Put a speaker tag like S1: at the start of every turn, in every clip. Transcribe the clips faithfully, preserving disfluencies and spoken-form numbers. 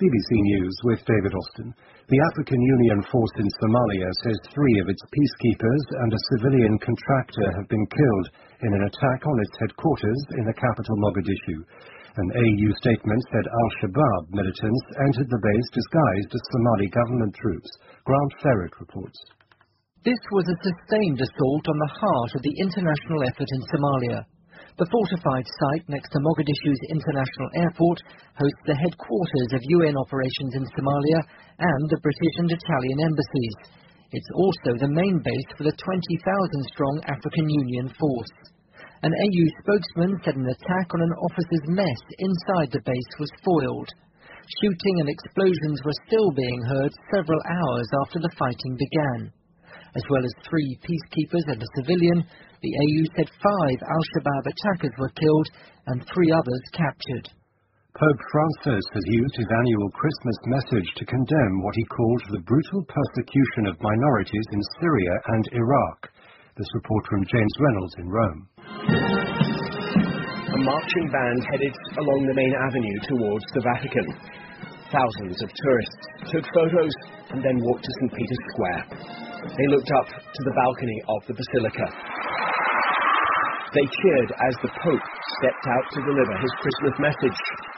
S1: B B C News with David Austin. The African Union force in Somalia says three of its peacekeepers and a civilian contractor have been killed in an attack on its headquarters in the capital Mogadishu. An A U statement said Al-Shabaab militants entered the base disguised as Somali government troops. Grant Ferret reports.
S2: This was a sustained assault on the heart of the international effort in Somalia. The fortified site next to Mogadishu's international airport hosts the headquarters of U N operations in Somalia and the British and Italian embassies. It's also the main base for the twenty thousand strong African Union force. An A U spokesman said an attack on an officer's mess inside the base was foiled. Shooting and explosions were still being heard several hours after the fighting began. As well as three peacekeepers and a civilian, the A U said five Al-Shabaab attackers were killed and three others captured.
S1: Pope Francis has used his annual Christmas message to condemn what he called the brutal persecution of minorities in Syria and Iraq. This report from James Reynolds in Rome.
S3: A marching band headed along the main avenue towards the Vatican. Thousands of tourists took photos and then walked to Saint Peter's Square. They looked up to the balcony of the Basilica. They cheered as the Pope stepped out to deliver his Christmas message.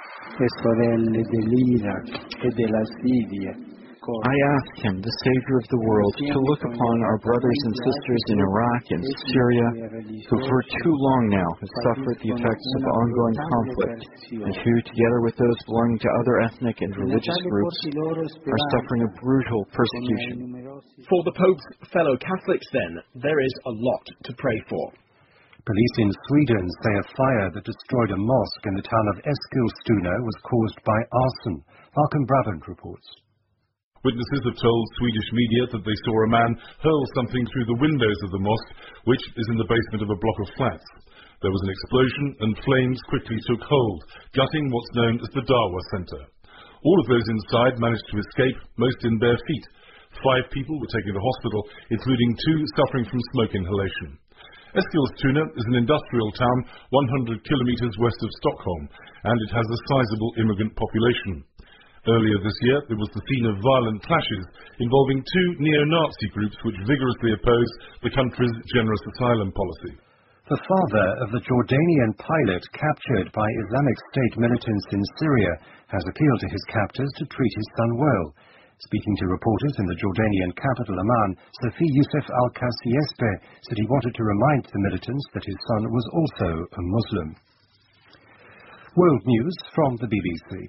S4: I ask him, the Savior of the world, to look upon our brothers and sisters in Iraq and Syria, who for too long now have suffered the effects of ongoing conflict, and who, together with those belonging to other ethnic and religious groups, are suffering a brutal persecution.
S3: For the Pope's fellow Catholics, then, there is a lot to pray for.
S1: Police in Sweden say a fire that destroyed a mosque in the town of Eskilstuna was caused by arson. Malcolm Brabant reports.
S5: Witnesses have told Swedish media that they saw a man hurl something through the windows of the mosque, which is in the basement of a block of flats. There was an explosion and flames quickly took hold, gutting what's known as the Dawa Centre. All of those inside managed to escape, most in bare feet. Five people were taken to hospital, including two suffering from smoke inhalation. Eskilstuna is an industrial town one hundred kilometres west of Stockholm, and it has a sizable immigrant population. Earlier this year, there was the scene of violent clashes involving two neo-Nazi groups which vigorously oppose the country's generous asylum policy.
S1: The father of the Jordanian pilot captured by Islamic State militants in Syria has appealed to his captors to treat his son well. Speaking to reporters in the Jordanian capital Amman, Safi Youssef al-Qasiespe said he wanted to remind the militants that his son was also a Muslim. World news from the B B C.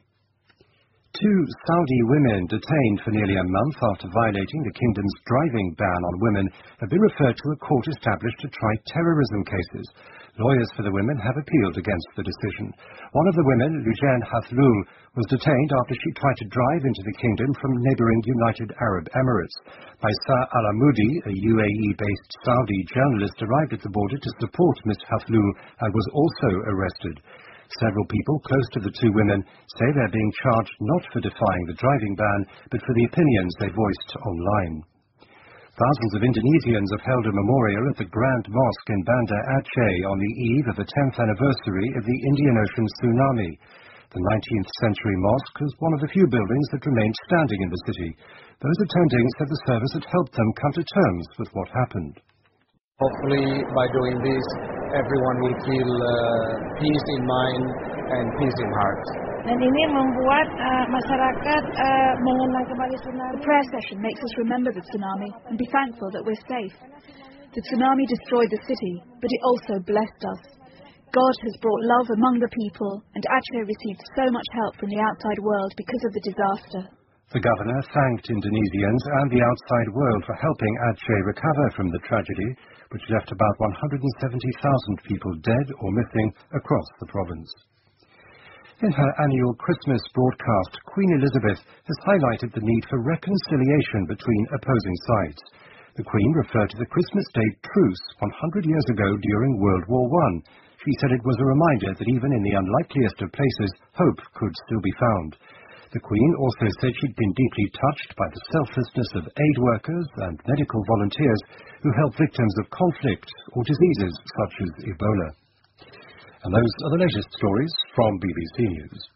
S1: Two Saudi women detained for nearly a month after violating the kingdom's driving ban on women have been referred to a court established to try terrorism cases. Lawyers for the women have appealed against the decision. One of the women, Lujain Hathlul, was detained after she tried to drive into the kingdom from neighbouring United Arab Emirates. Baisa Al-Amoudi, a U A E-based Saudi journalist, arrived at the border to support Miss Hathlul and was also arrested. Several people close to the two women say they're being charged not for defying the driving ban, but for the opinions they voiced online. Thousands of Indonesians have held a memorial at the Grand Mosque in Banda Aceh on the eve of the tenth anniversary of the Indian Ocean tsunami. The nineteenth century mosque is one of the few buildings that remained standing in the city. Those attending said the service had helped them come to terms with what happened.
S6: Hopefully, by doing this, everyone will feel uh, peace in mind and peace in heart.
S7: Dan ini membuat uh, masyarakat uh, mengenang kembali tsunami.
S8: The prayer session makes us remember the tsunami and be thankful that we're safe. The tsunami destroyed the city, but it also blessed us. God has brought love among the people, and Aceh received so much help from the outside world because of the disaster.
S1: The governor thanked Indonesians and the outside world for helping Aceh recover from the tragedy, which left about one hundred seventy thousand people dead or missing across the province. In her annual Christmas broadcast, Queen Elizabeth has highlighted the need for reconciliation between opposing sides. The Queen referred to the Christmas Day truce one hundred years ago during World War One. She said it was a reminder that even in the unlikeliest of places, hope could still be found. The Queen also said she'd been deeply touched by the selflessness of aid workers and medical volunteers who help victims of conflict or diseases such as Ebola. And those are the latest stories from B B C News.